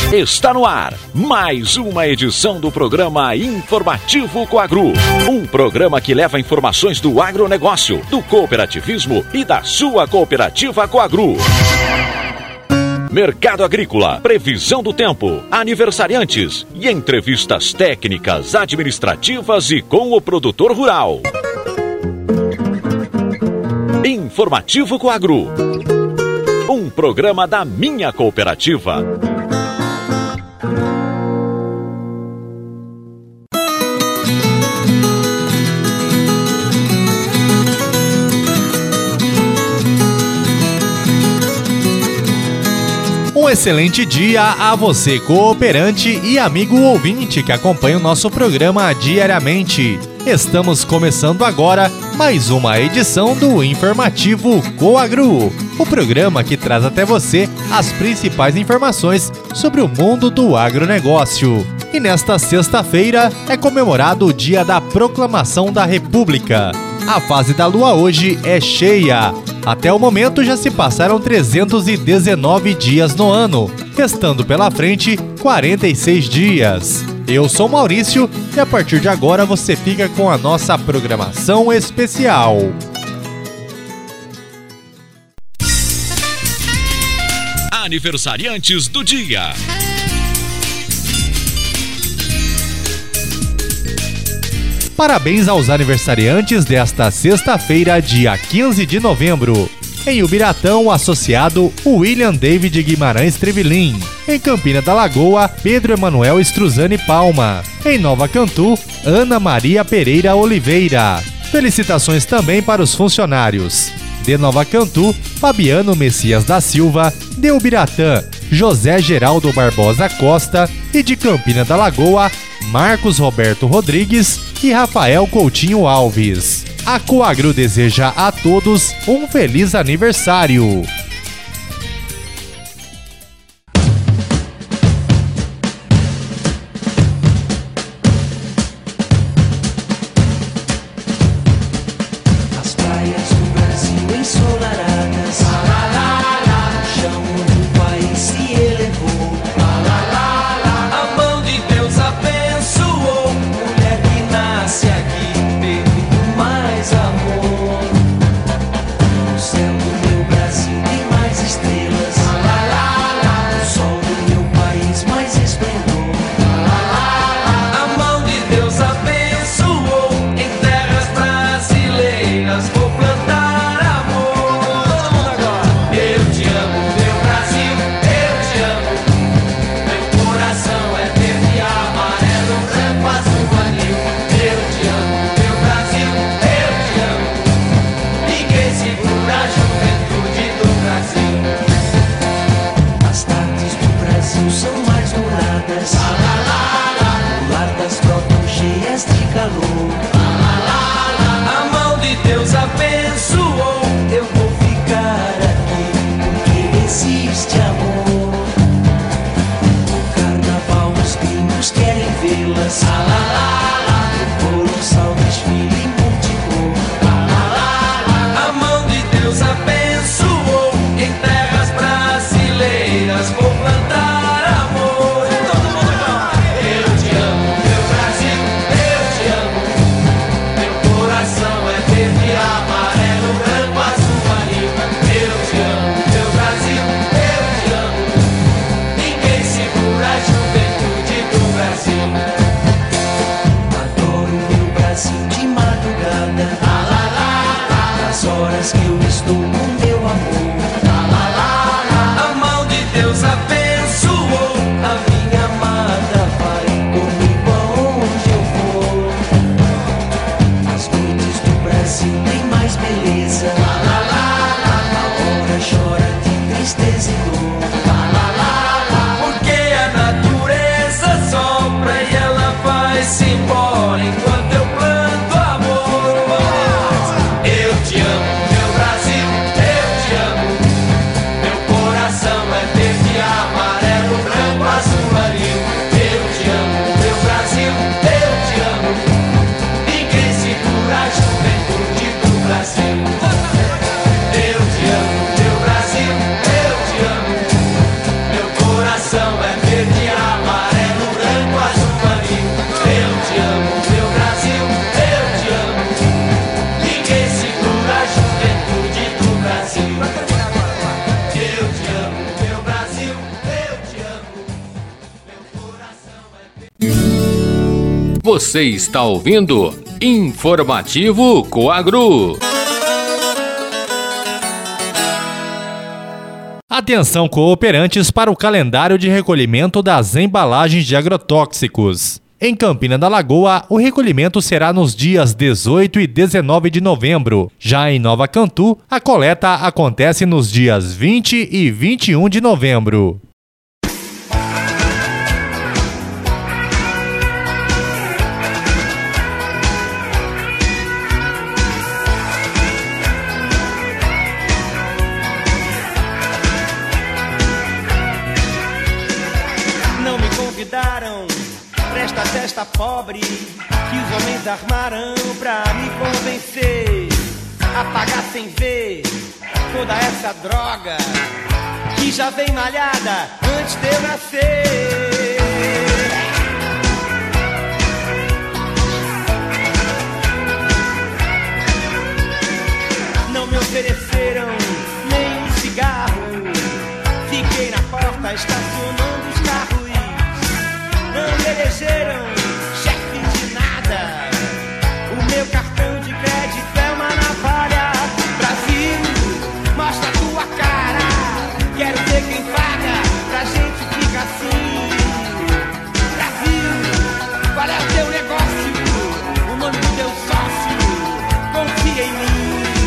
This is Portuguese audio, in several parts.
Está no ar mais uma edição do programa Informativo Coagro. Um programa que leva informações do agronegócio, do cooperativismo e da sua cooperativa Coagro. Mercado agrícola, previsão do tempo, aniversariantes e entrevistas técnicas, administrativas e com o produtor rural. Informativo Coagro. Um programa da minha cooperativa. Um excelente dia a você, cooperante e amigo ouvinte que acompanha o nosso programa diariamente. Estamos começando agora mais uma edição do Informativo Coagro, o programa que traz até você as principais informações sobre o mundo do agronegócio. E nesta sexta-feira é comemorado o Dia da Proclamação da República. A fase da lua hoje é cheia. Até o momento já se passaram 319 dias no ano, restando pela frente 46 dias. Eu sou Maurício e a partir de agora você fica com a nossa programação especial. Aniversariantes do dia. Parabéns aos aniversariantes desta sexta-feira, dia 15 de novembro. Em Ubiratão, o associado William David Guimarães Trevelin. Em Campina da Lagoa, Pedro Emanuel Struzani Palma. Em Nova Cantu, Ana Maria Pereira Oliveira. Felicitações também para os funcionários. De Nova Cantu, Fabiano Messias da Silva. De Ubiratã, José Geraldo Barbosa Costa. E de Campina da Lagoa, Marcos Roberto Rodrigues e Rafael Coutinho Alves. A Coagro deseja a todos um feliz aniversário. As praias do Brasil ensolaradas, o chão do país se elevou. A mão de Deus abençoou, mulher que nasce aqui, teve mais amor. No céu do meu Brasil Você está ouvindo Informativo Coagro. Atenção, cooperantes, para o calendário de recolhimento das embalagens de agrotóxicos. Em Campina da Lagoa, o recolhimento será nos dias 18 e 19 de novembro. Já em Nova Cantu, a coleta acontece nos dias 20 e 21 de novembro. Não me convidaram pra esta festa pobre que os homens armaram pra me convencer a pagar sem ver toda essa droga que já vem malhada antes de eu nascer. Não me ofereceram nem um cigarro, fiquei na porta estacionando os carros. Não me elegeram chefe de nada, o meu cartão de crédito é uma navalha. Brasil, mostra tua cara, quero ver quem paga, pra gente ficar assim. Brasil, qual é o teu negócio, o nome do teu sócio, confia em mim.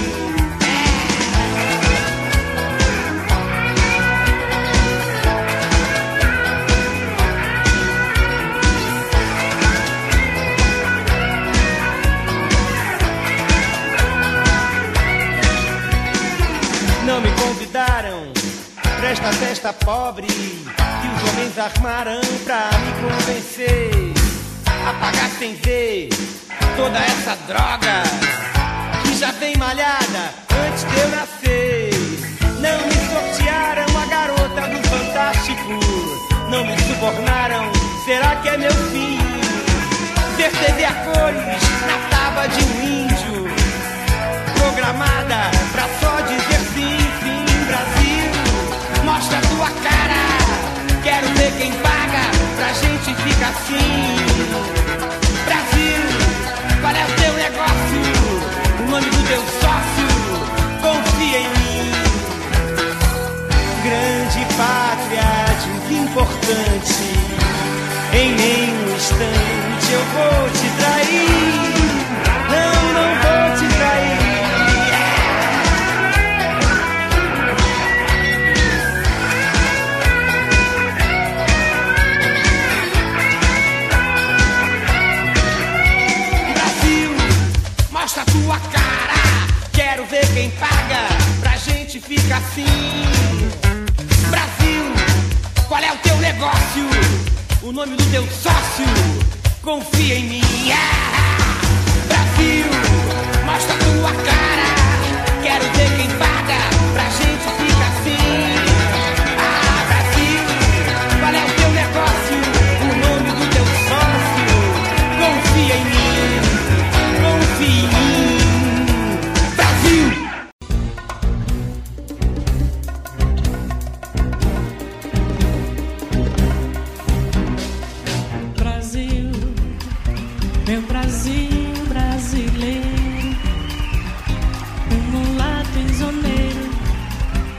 Não me convidaram pra esta festa pobre que os homens armaram pra me convencer a pagar sem ver toda essa droga que já vem malhada antes de eu nascer. Não me sortearam a garota do Fantástico, não me subornaram, será que é meu fim? Ver TV a cores na tábua de um índio, programada pra só dizer sim, sim. Brasil, mostra tua cara, quero ver quem paga, pra gente ficar assim. Brasil, qual é o teu negócio, o nome do teu sócio, confia em mim. Grande pátria, diz importante, em nenhum instante eu vou te trair. Não, não vou te trair. Mostra tua cara, quero ver quem paga, pra gente ficar assim. Brasil, qual é o teu negócio, o nome do teu sócio, confia em mim. Brasil, mostra tua cara, quero ver quem paga, pra gente ficar assim. Brasil, qual é o teu negócio, o nome do teu sócio, confia em mim. Brasil, meu Brasil brasileiro, um mulato prisioneiro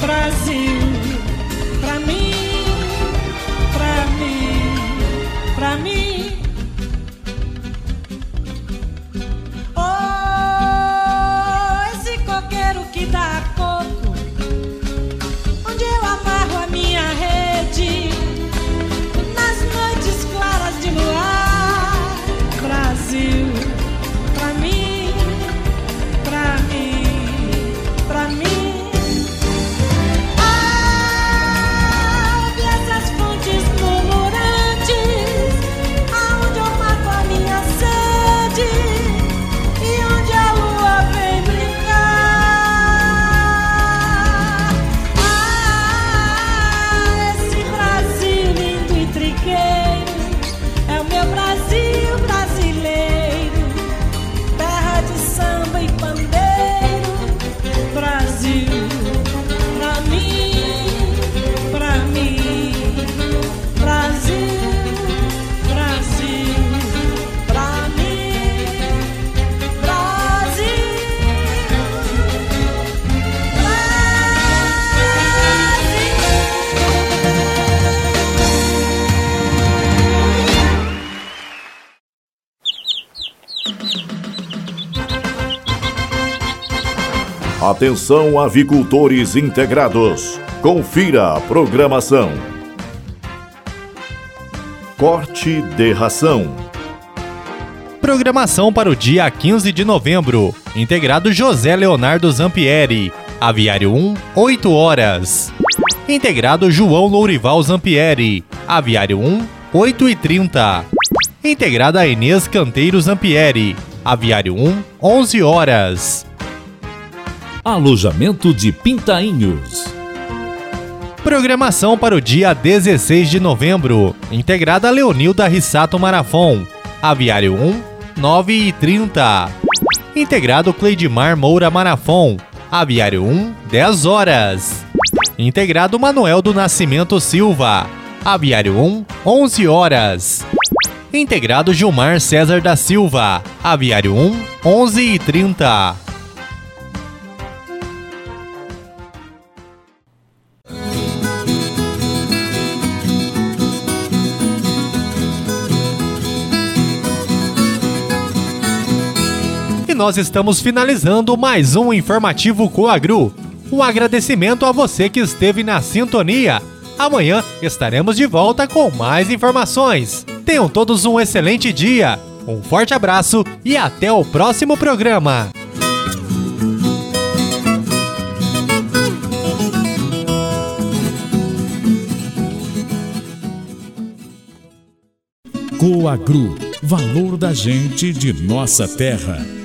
Brasil, pra mim, pra mim, pra mim. Oh, esse coqueiro que dá coco, onde eu amarro a minha rede, nas noites claras de luar. Brasil, pra mim, pra mim, pra mim. Atenção, avicultores integrados. Confira a programação. Corte de ração. Programação para o dia 15 de novembro. Integrado José Leonardo Zampieri. Aviário 1, 8 horas. Integrado João Lourival Zampieri. Aviário 1, 8h30. Integrada Inês Canteiro Zampieri. Aviário 1, 11 horas. Alojamento de Pintainhos. Programação para o dia 16 de novembro. Integrada Leonilda Rissato Marafon. Aviário 1, 9h30. Integrado Cleidimar Moura Marafon. Aviário 1, 10 horas. Integrado Manuel do Nascimento Silva. Aviário 1, 11 horas. Integrado Gilmar César da Silva. Aviário 1, 11h30. E nós estamos finalizando mais um Informativo Coagru. Um agradecimento a você que esteve na sintonia. Amanhã estaremos de volta com mais informações. Tenham todos um excelente dia. Um forte abraço e até o próximo programa. Coagru, valor da gente de nossa terra.